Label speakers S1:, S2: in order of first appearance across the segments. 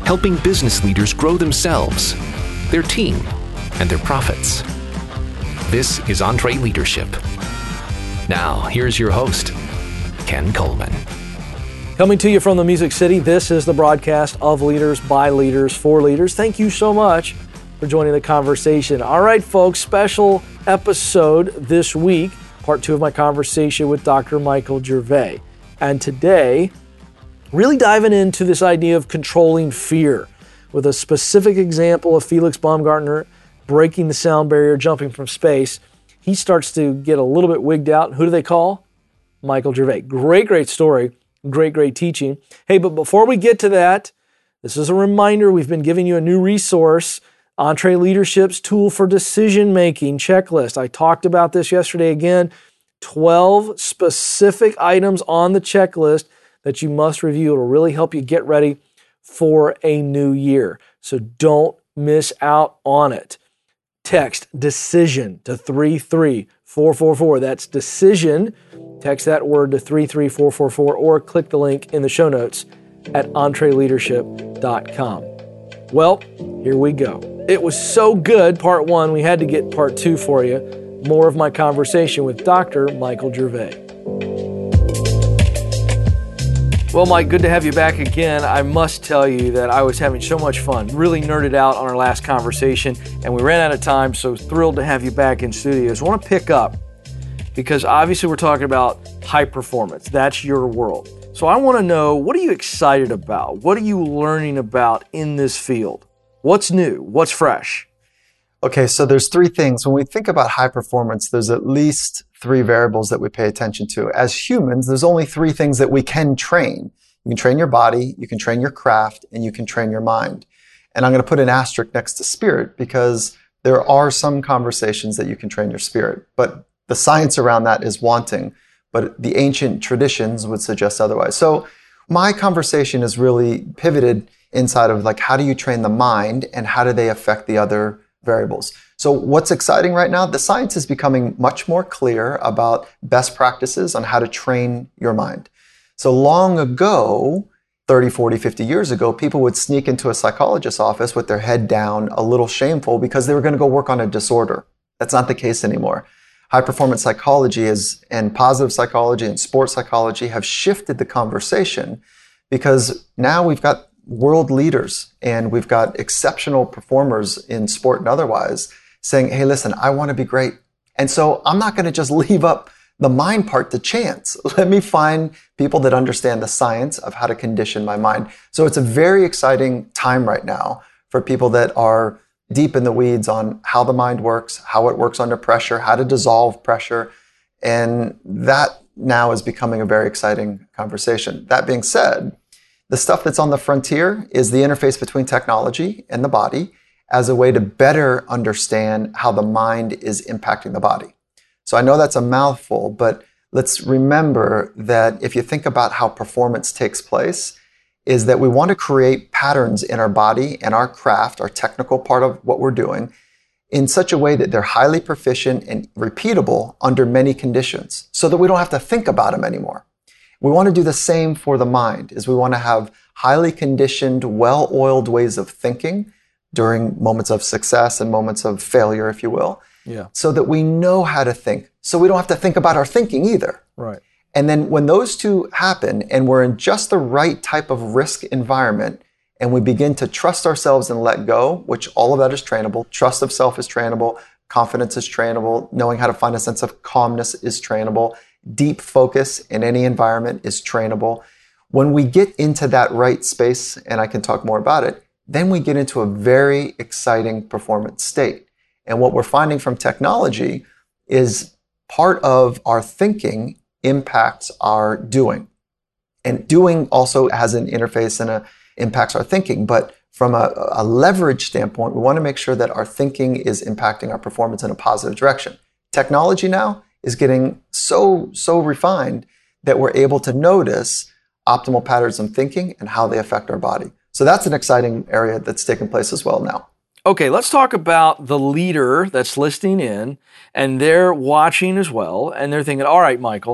S1: helping business leaders grow themselves, their team, and their profits. This is EntreLeadership. Now, here's your host, Ken Coleman.
S2: Coming to you from the Music City, this is the broadcast of Leaders by Leaders for Leaders. Thank you so much for joining the conversation. All right, folks, special episode this week, part 2 of my conversation with Dr. Michael Gervais. And today, really diving into this idea of controlling fear with a specific example of Felix Baumgartner breaking the sound barrier, jumping from space. He starts to get a little bit wigged out. Who do they call? Michael Gervais. Great story. Great teaching. Hey, but before we get to that, this is a reminder. We've been giving you a new resource, EntreLeadership's Tool for Decision Making Checklist. I talked about this yesterday again. 12 specific items on the checklist that you must review. It'll really help you get ready for a new year. So don't miss out on it. Text DECISION to 33444. That's decision. Text that word to 33444 or click the link in the show notes at EntreLeadership.com. Well, here we go. It was so good, part 1, we had to get part 2 for you. More of my conversation with Dr. Michael Gervais. Well, Mike, good to have you back again. I must tell you that I was having so much fun, really nerded out on our last conversation, and we ran out of time, so thrilled to have you back in studios. I want to pick up, because obviously we're talking about high performance. That's your world. So I want to know, what are you excited about? What are you learning about in this field? What's new? What's fresh?
S3: Okay, so there's 3 things. When we think about high performance, there's at least 3 variables that we pay attention to. As humans, there's only 3 things that we can train. You can train your body, you can train your craft, and you can train your mind. And I'm going to put an asterisk next to spirit because there are some conversations that you can train your spirit, but the science around that is wanting, but the ancient traditions would suggest otherwise. So my conversation is really pivoted inside of how do you train the mind and how do they affect the other variables. So what's exciting right now, the science is becoming much more clear about best practices on how to train your mind. So long ago, 30, 40, 50 years ago, people would sneak into a psychologist's office with their head down, a little shameful, because they were going to go work on a disorder. That's not the case anymore. High performance psychology and positive psychology and sports psychology have shifted the conversation because now we've got world leaders and we've got exceptional performers in sport and otherwise saying, hey, listen, I want to be great. And so I'm not going to just leave up the mind part to chance. Let me find people that understand the science of how to condition my mind. So it's a very exciting time right now for people that are deep in the weeds on how the mind works, how it works under pressure, how to dissolve pressure. And that now is becoming a very exciting conversation. That being said, the stuff that's on the frontier is the interface between technology and the body as a way to better understand how the mind is impacting the body. So I know that's a mouthful, but let's remember that if you think about how performance takes place, is that we want to create patterns in our body and our craft, our technical part of what we're doing, in such a way that they're highly proficient and repeatable under many conditions so that we don't have to think about them anymore. We want to do the same for the mind, is we want to have highly conditioned, well-oiled ways of thinking during moments of success and moments of failure, if you will, so that we know how to think. So we don't have to think about our thinking either.
S2: Right.
S3: And then when those two happen and we're in just the right type of risk environment and we begin to trust ourselves and let go, which all of that is trainable. Trust of self is trainable. Confidence is trainable. Knowing how to find a sense of calmness is trainable. Deep focus in any environment is trainable. When we get into that right space, and I can talk more about it, then we get into a very exciting performance state. And what we're finding from technology is part of our thinking impacts our doing. And doing also has an interface and impacts our thinking. But from a leverage standpoint, we want to make sure that our thinking is impacting our performance in a positive direction. Technology now is getting so refined that we're able to notice optimal patterns of thinking and how they affect our body. So that's an exciting area that's taking place as well now.
S2: Okay, let's talk about the leader that's listening in, and they're watching as well, and they're thinking, all right, Michael,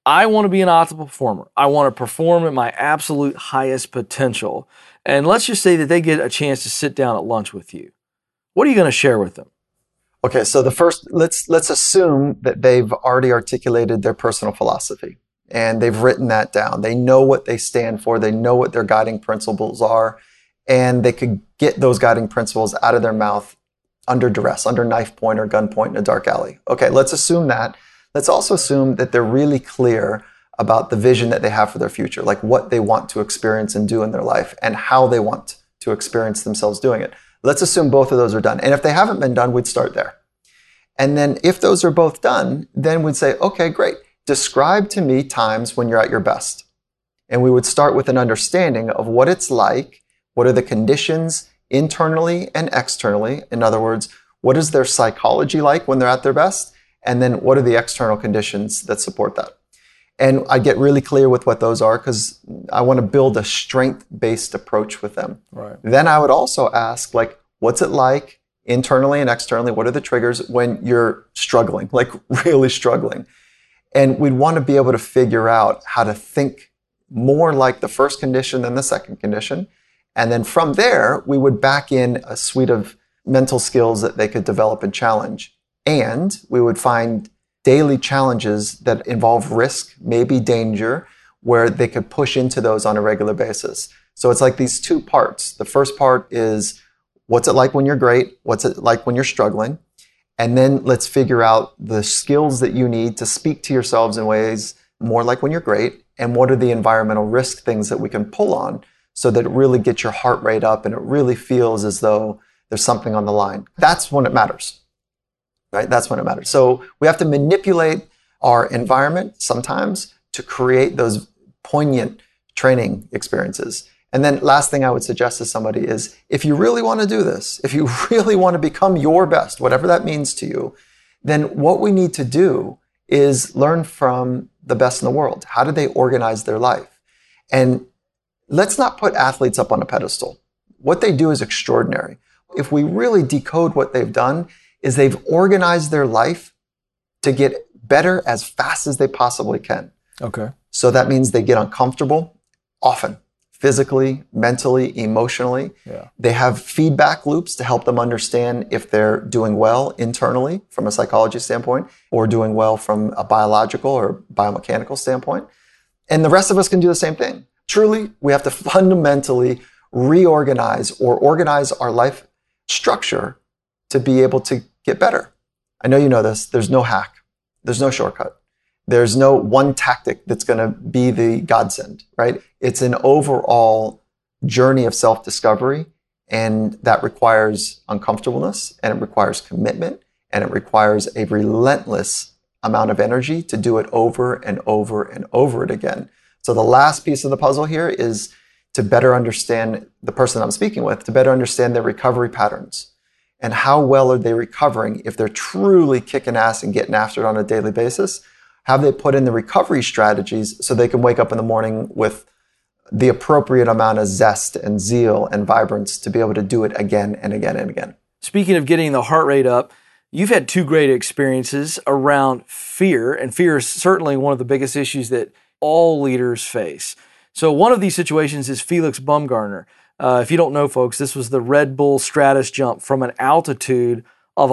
S2: I want to be an optimal performer. I want to perform at my absolute highest potential. And let's just say that they get a chance to sit down at lunch with you. What are you going to share with them?
S3: Okay, so the first, let's assume that they've already articulated their personal philosophy and they've written that down. They know what they stand for. They know what their guiding principles are, and they could get those guiding principles out of their mouth under duress, under knife point or gun point in a dark alley. Okay, let's assume that. Let's also assume that they're really clear about the vision that they have for their future, like what they want to experience and do in their life and how they want to experience themselves doing it. Let's assume both of those are done. And if they haven't been done, we'd start there. And then if those are both done, then we'd say, okay, great. Describe to me times when you're at your best. And we would start with an understanding of what it's like, what are the conditions internally and externally. In other words, what is their psychology like when they're at their best? And then what are the external conditions that support that? And I get really clear with what those are because I want to build a strength-based approach with them.
S2: Right.
S3: Then I would also ask, like, what's it like internally and externally? What are the triggers when you're struggling, like really struggling? And we'd want to be able to figure out how to think more like the first condition than the second condition. And then from there, we would back in a suite of mental skills that they could develop and challenge. And we would find daily challenges that involve risk, maybe danger, where they could push into those on a regular basis. So it's like these two parts. The first part is, what's it like when you're great? What's it like when you're struggling? And then let's figure out the skills that you need to speak to yourselves in ways more like when you're great. And what are the environmental risk things that we can pull on so that it really gets your heart rate up and it really feels as though there's something on the line. That's when it matters. Right? That's when it matters. So we have to manipulate our environment sometimes to create those poignant training experiences. And then last thing I would suggest to somebody is, if you really want to do this, if you really want to become your best, whatever that means to you, then what we need to do is learn from the best in the world. How do they organize their life? And let's not put athletes up on a pedestal. What they do is extraordinary. If we really decode what they've done, is they've organized their life to get better as fast as they possibly can.
S2: Okay.
S3: So that means they get uncomfortable often, physically, mentally, emotionally.
S2: Yeah.
S3: They have feedback loops to help them understand if they're doing well internally from a psychology standpoint or doing well from a biological or biomechanical standpoint. And the rest of us can do the same thing. Truly, we have to fundamentally reorganize or organize our life structure to be able to get better. I know you know this. There's no hack. There's no shortcut. There's no one tactic that's going to be the godsend, right? It's an overall journey of self-discovery, and that requires uncomfortableness, and it requires commitment, and it requires a relentless amount of energy to do it over and over and over it again. So the last piece of the puzzle here is to better understand the person I'm speaking with, to better understand their recovery patterns. And how well are they recovering if they're truly kicking ass and getting after it on a daily basis? Have they put in the recovery strategies so they can wake up in the morning with the appropriate amount of zest and zeal and vibrance to be able to do it again and again and again?
S2: Speaking of getting the heart rate up, you've had two great experiences around fear, and fear is certainly one of the biggest issues that all leaders face. So one of these situations is Felix Baumgartner. If you don't know, folks, this was the Red Bull Stratus jump from an altitude of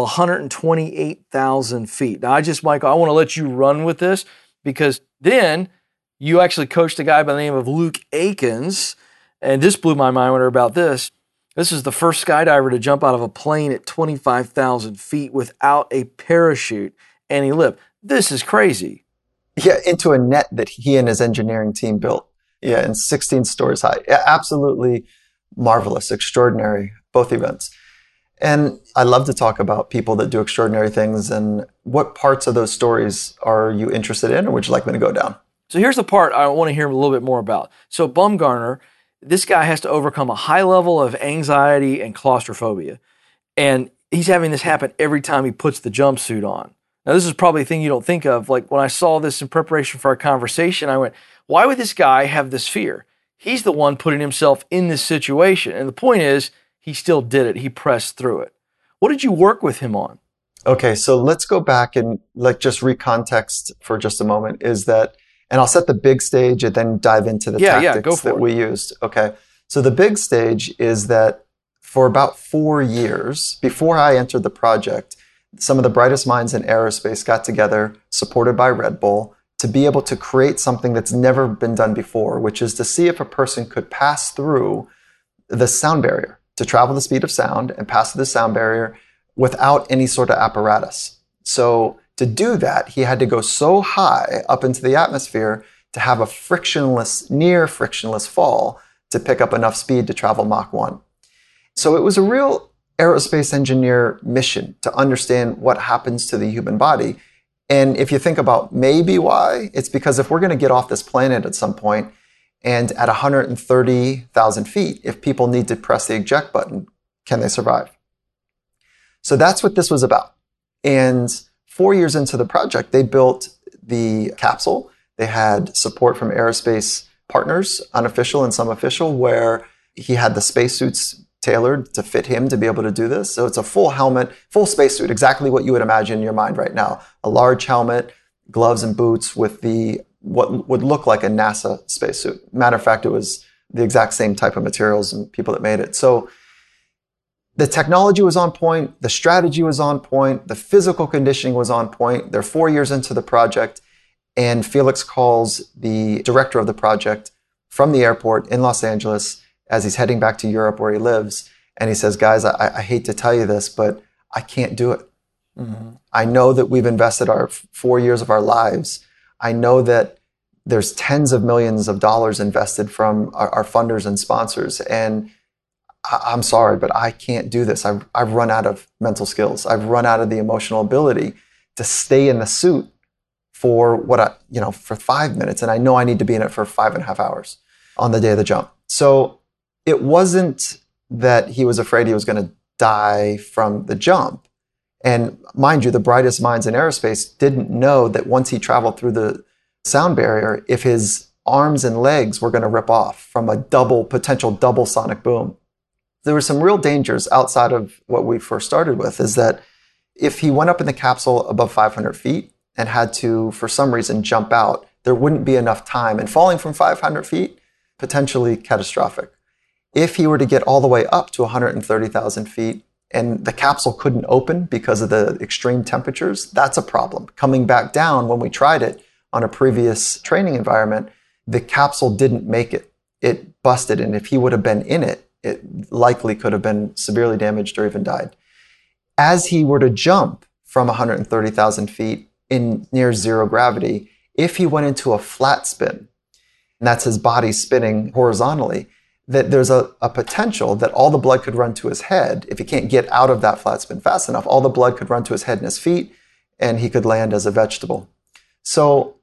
S2: 128,000 feet. Now, Michael, I want to let you run with this because then you actually coached a guy by the name of Luke Aikens, and this blew my mind when I heard about this. This is the first skydiver to jump out of a plane at 25,000 feet without a parachute, and he lived. This is crazy.
S3: Yeah, into a net that he and his engineering team built. Yeah, and 16 stories high. Yeah, absolutely marvelous, extraordinary, both events. And I love to talk about people that do extraordinary things. And what parts of those stories are you interested in, or would you like me to go down?
S2: So here's the part I want to hear a little bit more about. So Baumgartner, this guy has to overcome a high level of anxiety and claustrophobia. And he's having this happen every time he puts the jumpsuit on. Now, this is probably a thing you don't think of. Like when I saw this in preparation for our conversation, I went, why would this guy have this fear? He's the one putting himself in this situation. And the point is, he still did it. He pressed through it. What did you work with him on?
S3: Okay, so let's go back and just recontext for just a moment, is that And I'll set the big stage and then dive into the tactics that we used. Okay. So the big stage is that for about 4 years before I entered the project, some of the brightest minds in aerospace got together, supported by Red Bull, to be able to create something that's never been done before, which is to see if a person could pass through the sound barrier, to travel the speed of sound and pass through the sound barrier without any sort of apparatus. So to do that, he had to go so high up into the atmosphere to have a near frictionless fall to pick up enough speed to travel Mach 1. So it was a real aerospace engineer mission to understand what happens to the human body. And if you think about maybe why, it's because if we're going to get off this planet at some point, and at 130,000 feet, if people need to press the eject button, can they survive? So that's what this was about. And 4 years into the project, they built the capsule. They had support from aerospace partners, unofficial and some official, where he had the spacesuits tailored to fit him to be able to do this. So it's a full helmet, full spacesuit, exactly what you would imagine in your mind right now. A large helmet, gloves and boots with what would look like a NASA spacesuit. Matter of fact, it was the exact same type of materials and people that made it. So the technology was on point, the strategy was on point, the physical conditioning was on point. They're 4 years into the project, and Felix calls the director of the project from the airport in Los Angeles as he's heading back to Europe where he lives. And he says, guys, I hate to tell you this, but I can't do it. Mm-hmm. I know that we've invested our 4 years of our lives. I know that there's tens of millions of dollars invested from our funders and sponsors. And I'm sorry, but I can't do this. I've run out of mental skills. I've run out of the emotional ability to stay in the suit for for 5 minutes. And I know I need to be in it for 5.5 hours on the day of the jump. So it wasn't that he was afraid he was going to die from the jump. And mind you, the brightest minds in aerospace didn't know that once he traveled through the sound barrier, if his arms and legs were going to rip off from a potential double sonic boom. There were some real dangers outside of what we first started with, is that if he went up in the capsule above 500 feet and had to, for some reason, jump out, there wouldn't be enough time. And falling from 500 feet, potentially catastrophic. If he were to get all the way up to 130,000 feet and the capsule couldn't open because of the extreme temperatures, that's a problem. Coming back down, when we tried it on a previous training environment, the capsule didn't make it. It busted, and if he would have been in it, it likely could have been severely damaged or even died. As he were to jump from 130,000 feet in near zero gravity, if he went into a flat spin, and that's his body spinning horizontally, that there's a potential that all the blood could run to his head. If he can't get out of that flat spin fast enough, all the blood could run to his head and his feet, and he could land as a vegetable. So,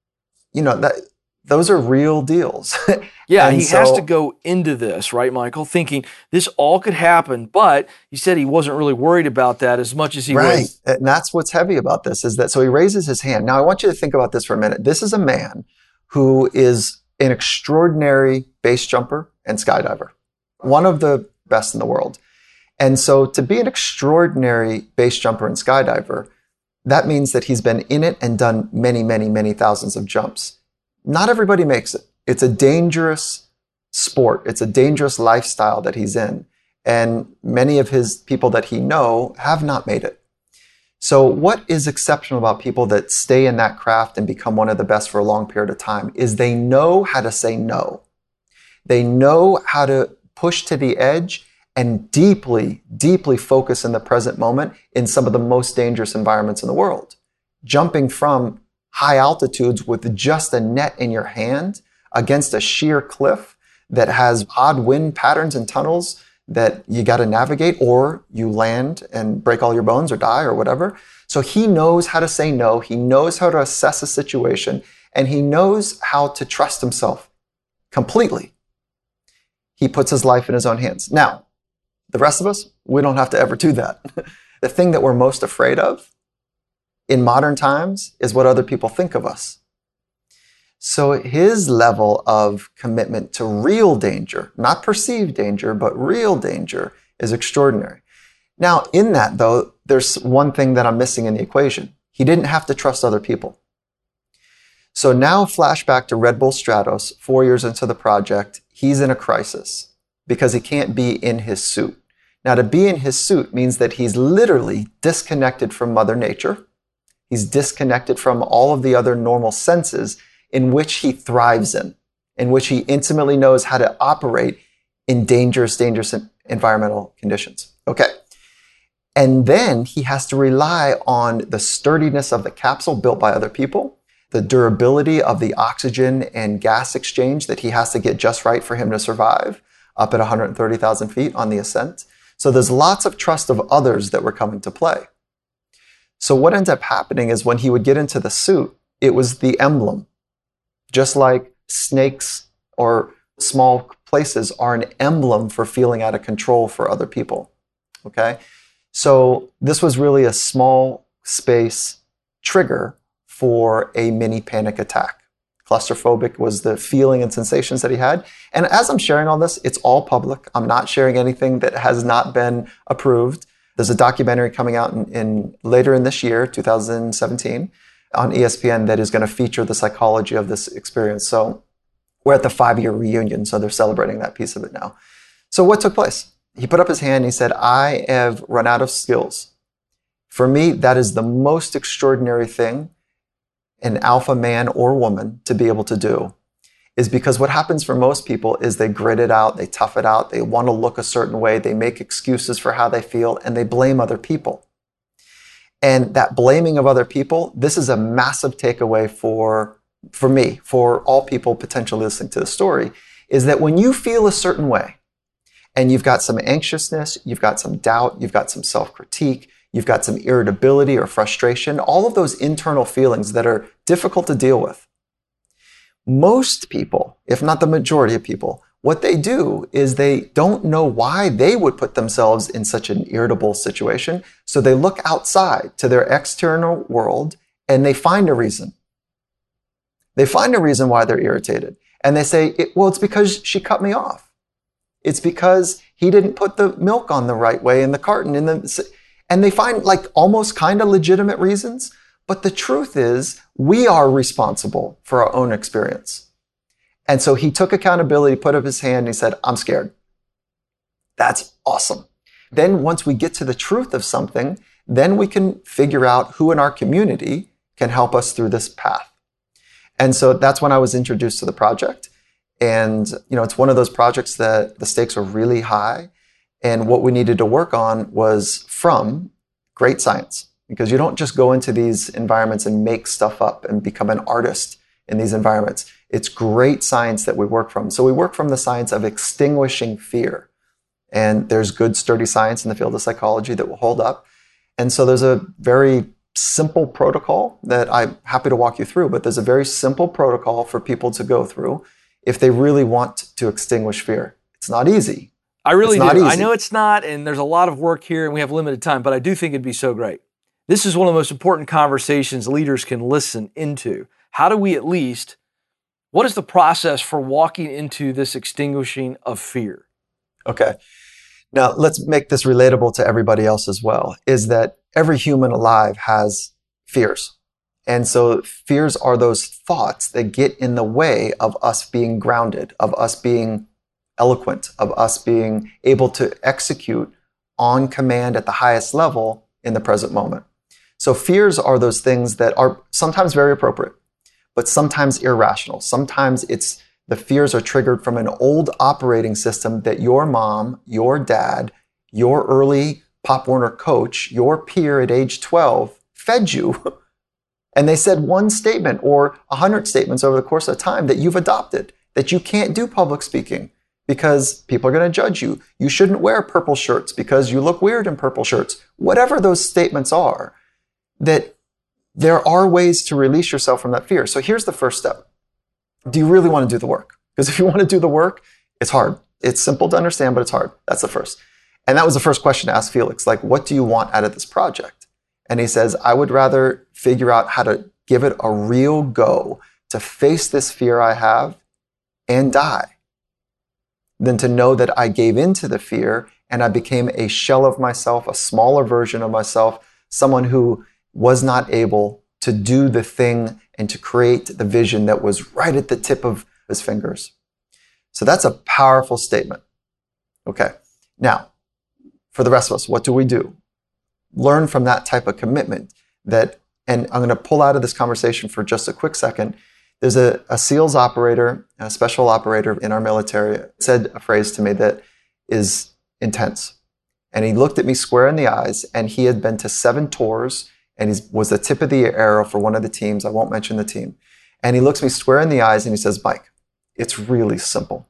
S3: those are real deals.
S2: Yeah, he has to go into this, right, Michael, thinking this all could happen, but he said he wasn't really worried about that as much as he was.
S3: Right, and that's what's heavy about this, is that, so he raises his hand. Now, I want you to think about this for a minute. This is a man who is an extraordinary base jumper and skydiver, one of the best in the world. And so to be an extraordinary base jumper and skydiver, that means that he's been in it and done many, many, many thousands of jumps. Not everybody makes it. It's a dangerous sport. It's a dangerous lifestyle that he's in. And many of his people that he know have not made it. So what is exceptional about people that stay in that craft and become one of the best for a long period of time is they know how to say no. They know how to push to the edge and deeply, deeply focus in the present moment in some of the most dangerous environments in the world. Jumping from high altitudes with just a net in your hand against a sheer cliff that has odd wind patterns and tunnels that you got to navigate, or you land and break all your bones or die or whatever. So he knows how to say no. He knows how to assess a situation, and he knows how to trust himself completely. He puts his life in his own hands. Now, the rest of us, we don't have to ever do that. The thing that we're most afraid of in modern times is what other people think of us. So his level of commitment to real danger, not perceived danger, but real danger, is extraordinary. Now, in that, though, there's one thing that I'm missing in the equation. He didn't have to trust other people. So now flashback to Red Bull Stratos, 4 years into the project, he's in a crisis because he can't be in his suit. Now, to be in his suit means that he's literally disconnected from Mother Nature. He's disconnected from all of the other normal senses in which he thrives in which he intimately knows how to operate in dangerous environmental conditions. Okay. And then he has to rely on the sturdiness of the capsule built by other people, the durability of the oxygen and gas exchange that he has to get just right for him to survive up at 130,000 feet on the ascent. So there's lots of trust of others that were coming to play. So what ends up happening is when he would get into the suit, it was the emblem. Just like snakes or small places are an emblem for feeling out of control for other people. Okay? So this was really a small space trigger for a mini panic attack. Claustrophobic was the feeling and sensations that he had. And as I'm sharing all this, it's all public. I'm not sharing anything that has not been approved. There's a documentary coming out in later in this year, 2017, on ESPN that is going to feature the psychology of this experience. So we're at the 5-year reunion, so they're celebrating that piece of it now. So what took place? He put up his hand and he said, I have run out of skills. For me, that is the most extraordinary thing an alpha man or woman to be able to do, is because what happens for most people is they grit it out, they tough it out, they want to look a certain way, they make excuses for how they feel, and they blame other people. And that blaming of other people, this is a massive takeaway for me, for all people potentially listening to the story, is that when you feel a certain way, and you've got some anxiousness, you've got some doubt, you've got some self-critique, you've got some irritability or frustration, all of those internal feelings that are difficult to deal with. Most people, if not the majority of people, what they do is they don't know why they would put themselves in such an irritable situation. So they look outside to their external world and they find a reason. They find a reason why they're irritated. And they say, well, it's because she cut me off. It's because he didn't put the milk on the right way in the carton. And they find like almost kind of legitimate reasons. But the truth is, we are responsible for our own experience. And so he took accountability, put up his hand, and he said, I'm scared. That's awesome. Then once we get to the truth of something, then we can figure out who in our community can help us through this path. And so that's when I was introduced to the project. And, it's one of those projects that the stakes are really high. And what we needed to work on was from great science, because you don't just go into these environments and make stuff up and become an artist in these environments. It's great science that we work from. So we work from the science of extinguishing fear. And there's good, sturdy science in the field of psychology that will hold up. And so there's a very simple protocol that I'm happy to walk you through, but there's a very simple protocol for people to go through if they really want to extinguish fear. It's not easy.
S2: I really do. I know it's not, and there's a lot of work here, and we have limited time, but I do think it'd be so great. This is one of the most important conversations leaders can listen into. How do we what is the process for walking into this extinguishing of fear? Okay.
S3: Now, let's make this relatable to everybody else as well, is that every human alive has fears. And so fears are those thoughts that get in the way of us being grounded, of us being eloquent, of us being able to execute on command at the highest level in the present moment. So fears are those things that are sometimes very appropriate, but sometimes irrational. Sometimes the fears are triggered from an old operating system that your mom, your dad, your early Pop Warner coach, your peer at age 12 fed you. And they said one statement or 100 statements over the course of time that you've adopted, that you can't do public speaking because people are going to judge you. You shouldn't wear purple shirts because you look weird in purple shirts. Whatever those statements are, that there are ways to release yourself from that fear. So here's the first step. Do you really want to do the work? Because if you want to do the work, it's hard. It's simple to understand, but it's hard. That's the first. And that was the first question to ask Felix, like, what do you want out of this project? And he says, I would rather figure out how to give it a real go to face this fear I have and die than to know that I gave into the fear and I became a shell of myself, a smaller version of myself, someone who was not able to do the thing and to create the vision that was right at the tip of his fingers. So that's a powerful statement. Okay. Now, for the rest of us, what do we do? Learn from that type of commitment and I'm going to pull out of this conversation for just a quick second. There's a SEALs operator, a special operator in our military, said a phrase to me that is intense. And he looked at me square in the eyes, and he had been to 7 tours, and he was the tip of the arrow for one of the teams. I won't mention the team. And he looks me square in the eyes and he says, Mike, it's really simple.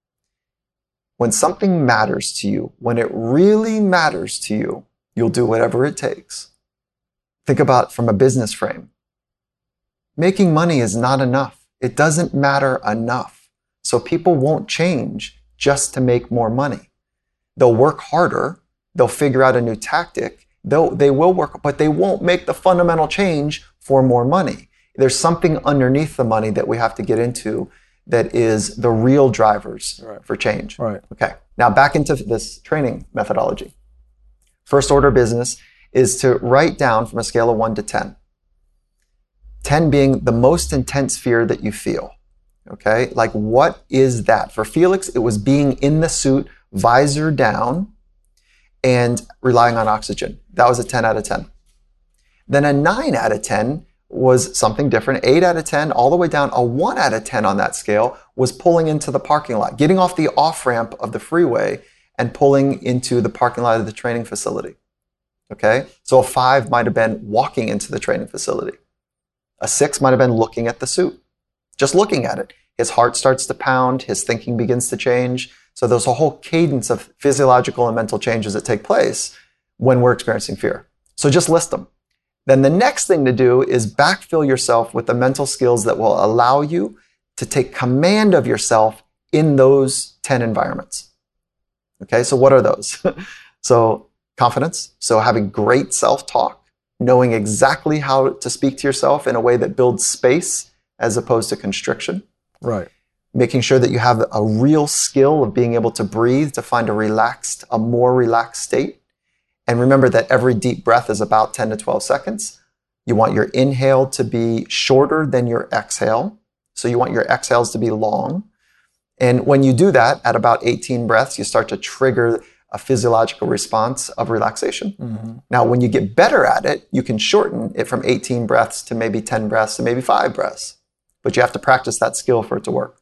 S3: When something matters to you, when it really matters to you, you'll do whatever it takes. Think about from a business frame. Making money is not enough. It doesn't matter enough. So people won't change just to make more money. They'll work harder. They'll figure out a new tactic. They will work, but they won't make the fundamental change for more money. There's something underneath the money that we have to get into that is the real drivers for change.
S2: Right.
S3: Okay. Now back into this training methodology. First order business is to write down from a scale of 1 to 10. 10 being the most intense fear that you feel. Okay. Like what is that? For Felix, it was being in the suit, visor down, and relying on oxygen. That was a 10 out of 10. Then a 9 out of 10 was something different. 8 out of 10, all the way down. A 1 out of 10 on that scale was pulling into the parking lot, getting off the off-ramp of the freeway and pulling into the parking lot of the training facility. Okay? So a 5 might have been walking into the training facility. A 6 might have been looking at the suit, just looking at it. His heart starts to pound, his thinking begins to change. So there's a whole cadence of physiological and mental changes that take place when we're experiencing fear. So just list them. Then the next thing to do is backfill yourself with the mental skills that will allow you to take command of yourself in those 10 environments. Okay, so what are those? So confidence, so having great self-talk, knowing exactly how to speak to yourself in a way that builds space as opposed to constriction.
S2: Right.
S3: Making sure that you have a real skill of being able to breathe, to find a more relaxed state. And remember that every deep breath is about 10 to 12 seconds. You want your inhale to be shorter than your exhale. So you want your exhales to be long. And when you do that at about 18 breaths, you start to trigger a physiological response of relaxation. Mm-hmm. Now, when you get better at it, you can shorten it from 18 breaths to maybe 10 breaths to maybe 5 breaths. But you have to practice that skill for it to work.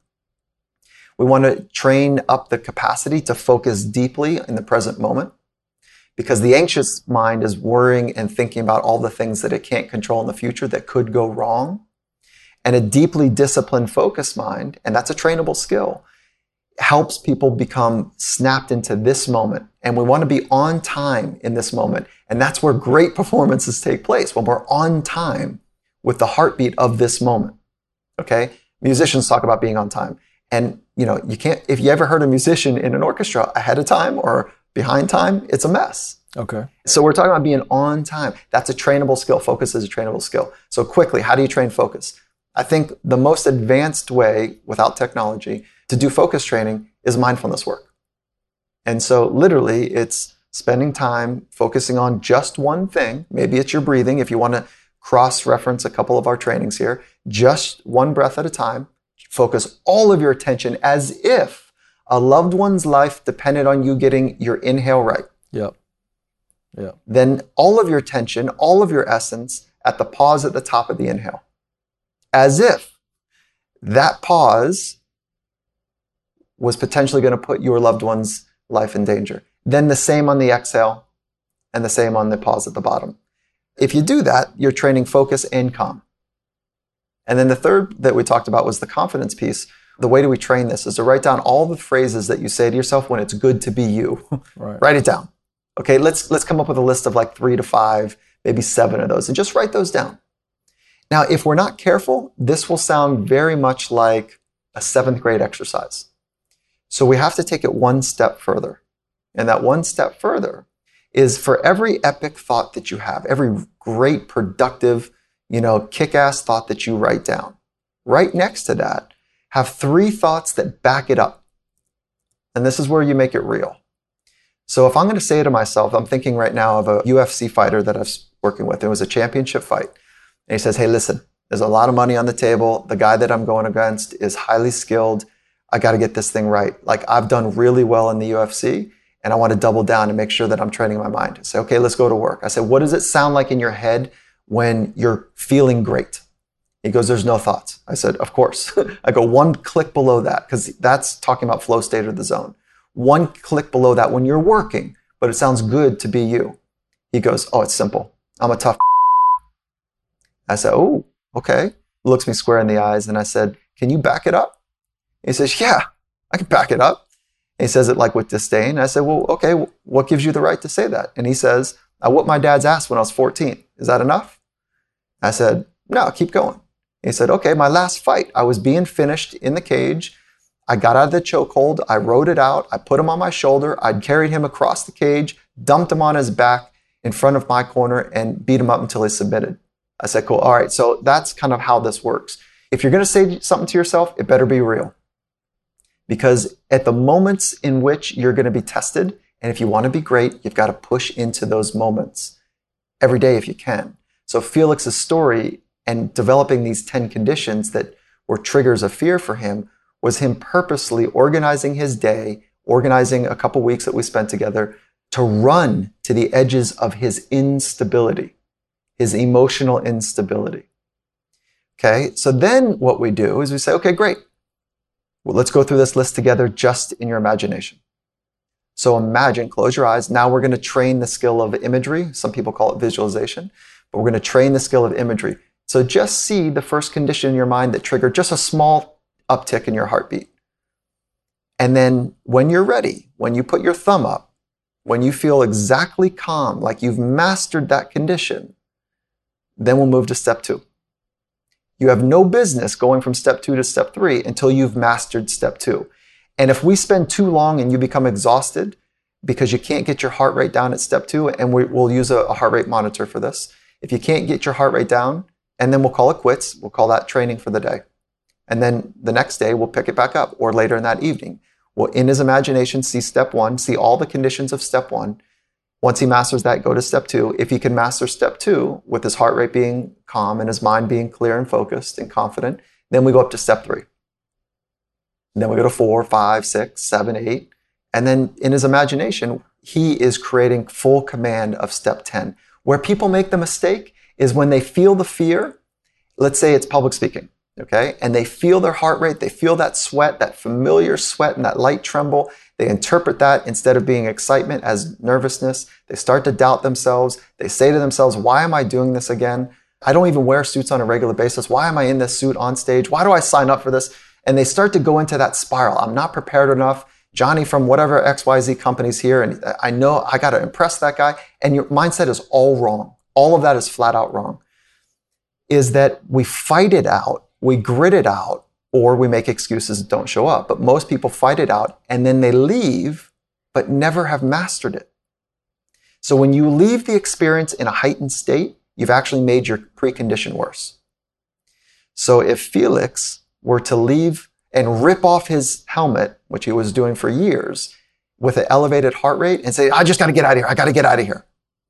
S3: We want to train up the capacity to focus deeply in the present moment, because the anxious mind is worrying and thinking about all the things that it can't control in the future that could go wrong. And a deeply disciplined, focused mind, and that's a trainable skill, helps people become snapped into this moment. And we want to be on time in this moment. And that's where great performances take place, when we're on time with the heartbeat of this moment. Okay? Musicians talk about being on time. And, you can't, if you ever heard a musician in an orchestra ahead of time or behind time, it's a mess.
S2: Okay.
S3: So we're talking about being on time. That's a trainable skill. Focus is a trainable skill. So quickly, how do you train focus? I think the most advanced way without technology to do focus training is mindfulness work. And so literally it's spending time focusing on just one thing. Maybe it's your breathing. If you want to cross-reference a couple of our trainings here, just one breath at a time. Focus all of your attention as if a loved one's life depended on you getting your inhale right.
S2: Yep.
S3: Then all of your attention, all of your essence at the pause at the top of the inhale. As if that pause was potentially going to put your loved one's life in danger. Then the same on the exhale and the same on the pause at the bottom. If you do that, you're training focus and calm. And then the third that we talked about was the confidence piece. The way that we train this is to write down all the phrases that you say to yourself when it's good to be you.
S2: Right.
S3: Write it down. Okay, let's come up with a list of like 3 to 5, maybe 7 of those, and just write those down. Now, if we're not careful, this will sound very much like a 7th grade exercise. So we have to take it one step further. And that one step further is for every epic thought that you have, every great, productive, kick-ass thought that you write down, right next to that, have 3 thoughts that back it up. And this is where you make it real. So if I'm going to say to myself, I'm thinking right now of a UFC fighter that I was working with. It was a championship fight. And he says, hey, listen, there's a lot of money on the table. The guy that I'm going against is highly skilled. I got to get this thing right. Like, I've done really well in the UFC, and I want to double down and make sure that I'm training my mind. I say, okay, let's go to work. I said, what does it sound like in your head when you're feeling great? He goes, there's no thoughts. I said, of course. I go, one click below that, because that's talking about flow state or the zone. One click below that when you're working, but it sounds good to be you. He goes, oh, it's simple. I'm a tough. I said, oh, okay. Looks me square in the eyes, and I said, can you back it up? He says, yeah, I can back it up. And he says it like with disdain. I said, well, okay, what gives you the right to say that? And he says, I whooped my dad's ass when I was 14. Is that enough? I said, no, keep going. He said, okay, my last fight, I was being finished in the cage. I got out of the chokehold. I rode it out. I put him on my shoulder. I carried him across the cage, dumped him on his back in front of my corner, and beat him up until he submitted. I said, cool. All right. So that's kind of how this works. If you're going to say something to yourself, it better be real. Because at the moments in which you're going to be tested, and if you want to be great, you've got to push into those moments every day if you can. So Felix's story and developing these 10 conditions that were triggers of fear for him was him purposely organizing his day, organizing a couple weeks that we spent together to run to the edges of his instability, his emotional instability. Okay, so then what we do is we say, okay, great. Well, let's go through this list together just in your imagination. So imagine, close your eyes. Now we're going to train the skill of imagery. Some people call it visualization, but we're going to train the skill of imagery. So just see the first condition in your mind that triggered just a small uptick in your heartbeat. And then when you're ready, when you put your thumb up, when you feel exactly calm, like you've mastered that condition, then we'll move to step 2. You have no business going from step 2 to step 3 until you've mastered step 2. And if we spend too long and you become exhausted because you can't get your heart rate down at step 2, and we'll use a heart rate monitor for this. If you can't get your heart rate down, and then we'll call it quits, we'll call that training for the day. And then the next day we'll pick it back up, or later in that evening. We'll, in his imagination, see step 1, see all the conditions of step 1. Once he masters that, go to step 2. If he can master step 2 with his heart rate being calm and his mind being clear and focused and confident, then we go up to step 3. And then we go to 4, 5, 6, 7, 8. And then in his imagination, he is creating full command of step 10. Where people make the mistake is when they feel the fear, let's say it's public speaking, okay? And they feel their heart rate, they feel that sweat, that familiar sweat and that light tremble. They interpret that instead of being excitement as nervousness. They start to doubt themselves. They say to themselves, why am I doing this again? I don't even wear suits on a regular basis. Why am I in this suit on stage? Why do I sign up for this? And they start to go into that spiral. I'm not prepared enough. Johnny from whatever XYZ company's here, and I know I got to impress that guy. And your mindset is all wrong. All of that is flat out wrong. Is that we fight it out, we grit it out, or we make excuses and don't show up. But most people fight it out and then they leave, but never have mastered it. So when you leave the experience in a heightened state, you've actually made your precondition worse. So if Felix were to leave and rip off his helmet, which he was doing for years, with an elevated heart rate and say, I just got to get out of here, I got to get out of here,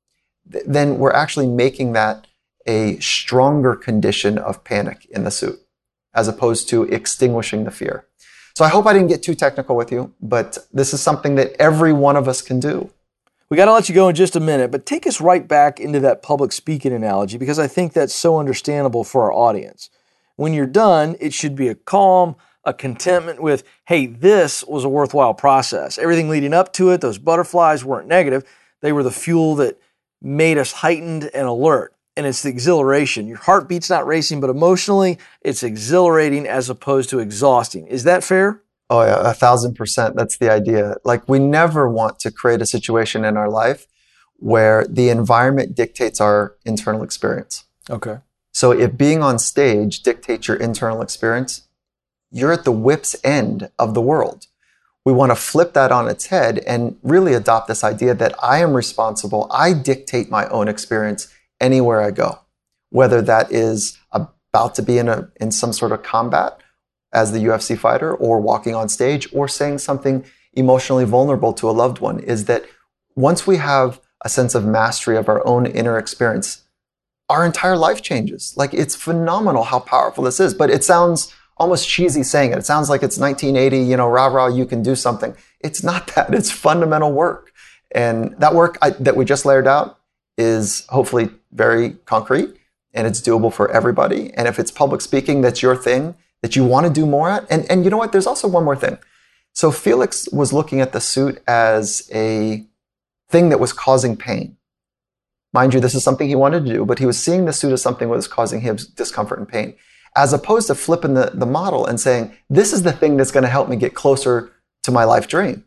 S3: then we're actually making that a stronger condition of panic in the suit, as opposed to extinguishing the fear. So I hope I didn't get too technical with you, but this is something that every one of us can do.
S2: We got to let you go in just a minute, but take us right back into that public speaking analogy, because I think that's so understandable for our audience. When you're done, it should be a calm, a contentment with, hey, this was a worthwhile process. Everything leading up to it, those butterflies weren't negative. They were the fuel that made us heightened and alert. And it's the exhilaration. Your heartbeat's not racing, but emotionally, it's exhilarating as opposed to exhausting. Is that fair?
S3: Oh yeah, 1,000%. That's the idea. Like, we never want to create a situation in our life where the environment dictates our internal experience.
S2: Okay.
S3: So if being on stage dictates your internal experience, you're at the whip's end of the world. We want to flip that on its head and really adopt this idea that I am responsible. I dictate my own experience anywhere I go, whether that is about to be in some sort of combat as the UFC fighter, or walking on stage, or saying something emotionally vulnerable to a loved one. Is that once we have a sense of mastery of our own inner experience, our entire life changes. Like, it's phenomenal how powerful this is, but it sounds almost cheesy saying it. It sounds like it's 1980, rah, you can do something. It's not that. It's fundamental work. And that work that we just layered out is hopefully very concrete, and it's doable for everybody. And if it's public speaking, that's your thing that you want to do more at. And you know what? There's also one more thing. So Felix was looking at the suit as a thing that was causing pain. Mind you, this is something he wanted to do, but he was seeing the suit as something that was causing him discomfort and pain, as opposed to flipping the model and saying, this is the thing that's going to help me get closer to my life dream.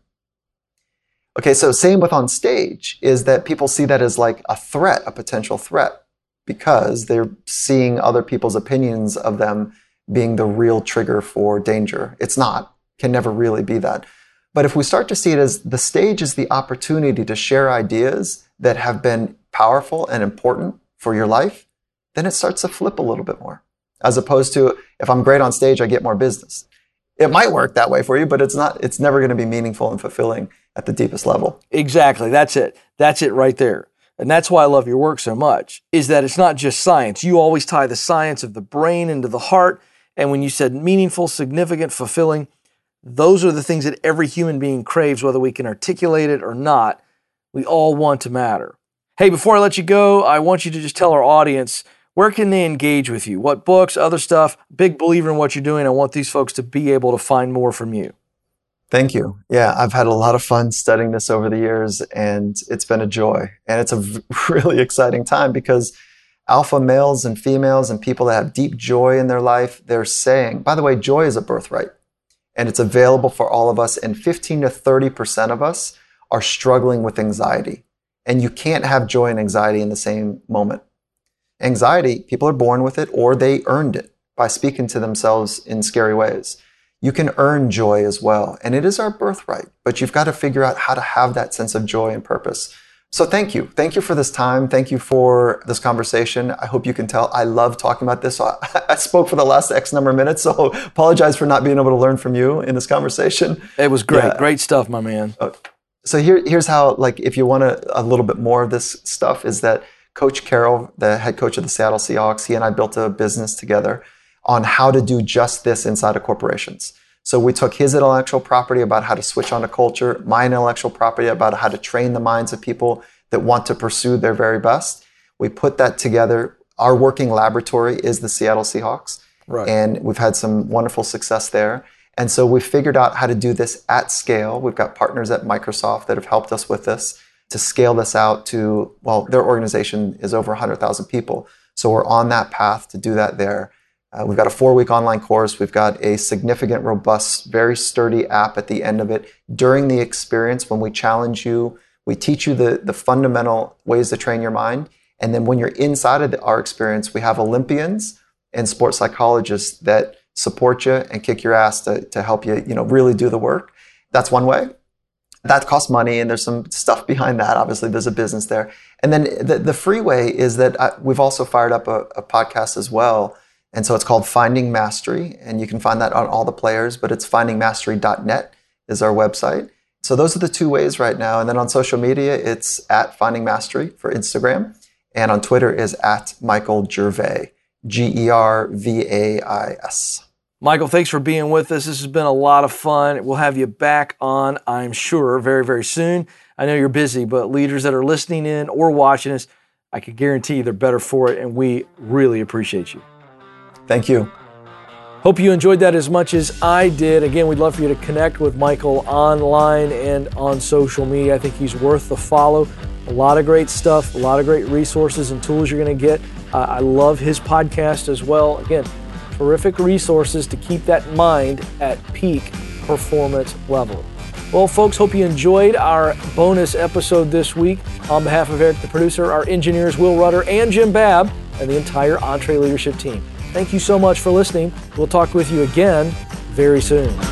S3: Okay, so same with on stage, is that people see that as like a threat, a potential threat, because they're seeing other people's opinions of them being the real trigger for danger. It's not, can never really be that. But if we start to see it as the stage is the opportunity to share ideas that have been powerful and important for your life, then it starts to flip a little bit more. As opposed to, if I'm great on stage, I get more business. It might work that way for you, but it's never going to be meaningful and fulfilling at the deepest level.
S2: Exactly. That's it. That's it right there. And that's why I love your work so much, is that it's not just science. You always tie the science of the brain into the heart. And when you said meaningful, significant, fulfilling, those are the things that every human being craves, whether we can articulate it or not. We all want to matter. Hey, before I let you go, I want you to just tell our audience, where can they engage with you? What books, other stuff? Big believer in what you're doing. I want these folks to be able to find more from you.
S3: Thank you. Yeah, I've had a lot of fun studying this over the years, and it's been a joy. And it's a really exciting time because alpha males and females and people that have deep joy in their life, they're saying, by the way, joy is a birthright, and it's available for all of us. And 15 to 30% of us are struggling with anxiety. And you can't have joy and anxiety in the same moment. Anxiety, people are born with it, or they earned it by speaking to themselves in scary ways. You can earn joy as well, and it is our birthright, but you've got to figure out how to have that sense of joy and purpose. So thank you. Thank you for this time. Thank you for this conversation. I hope you can tell I love talking about this. So I spoke for the last X number of minutes, so apologize for not being able to learn from you in this conversation.
S2: It was great. Yeah. Great stuff, my man.
S3: So here's how, like, if you want a little bit more of this stuff, is that Coach Carroll, the head coach of the Seattle Seahawks, he and I built a business together on how to do just this inside of corporations. So we took his intellectual property about how to switch on a culture, my intellectual property about how to train the minds of people that want to pursue their very best. We put that together. Our working laboratory is the Seattle Seahawks. Right. And we've had some wonderful success there. And so we figured out how to do this at scale. We've got partners at Microsoft that have helped us with this to scale this out to, well, their organization is over 100,000 people. So we're on that path to do that there. We've got a 4-week online course. We've got a significant, robust, very sturdy app at the end of it. During the experience, when we challenge you, we teach you the fundamental ways to train your mind. And then when you're inside of our experience, we have Olympians and sports psychologists that support you and kick your ass to help you, really do the work. That's one way. That costs money, and there's some stuff behind that. Obviously, there's a business there. And then the free way is that we've also fired up a podcast as well. And so it's called Finding Mastery, and you can find that on all the players, but it's findingmastery.net is our website. So those are the two ways right now. And then on social media, it's at Finding Mastery for Instagram, and on Twitter is at Michael Gervais, Gervais.
S2: Michael, thanks for being with us. This has been a lot of fun. We'll have you back on, I'm sure, very, very soon. I know you're busy, but leaders that are listening in or watching us, I can guarantee you they're better for it, and we really appreciate you.
S3: Thank you.
S2: Hope you enjoyed that as much as I did. Again, we'd love for you to connect with Michael online and on social media. I think he's worth the follow. A lot of great stuff, a lot of great resources and tools you're going to get. I love his podcast as well. Again, terrific resources to keep that mind at peak performance level. Well, folks, hope you enjoyed our bonus episode this week. On behalf of Eric, the producer, our engineers, Will Rutter and Jim Babb, and the entire EntreLeadership team, thank you so much for listening. We'll talk with you again very soon.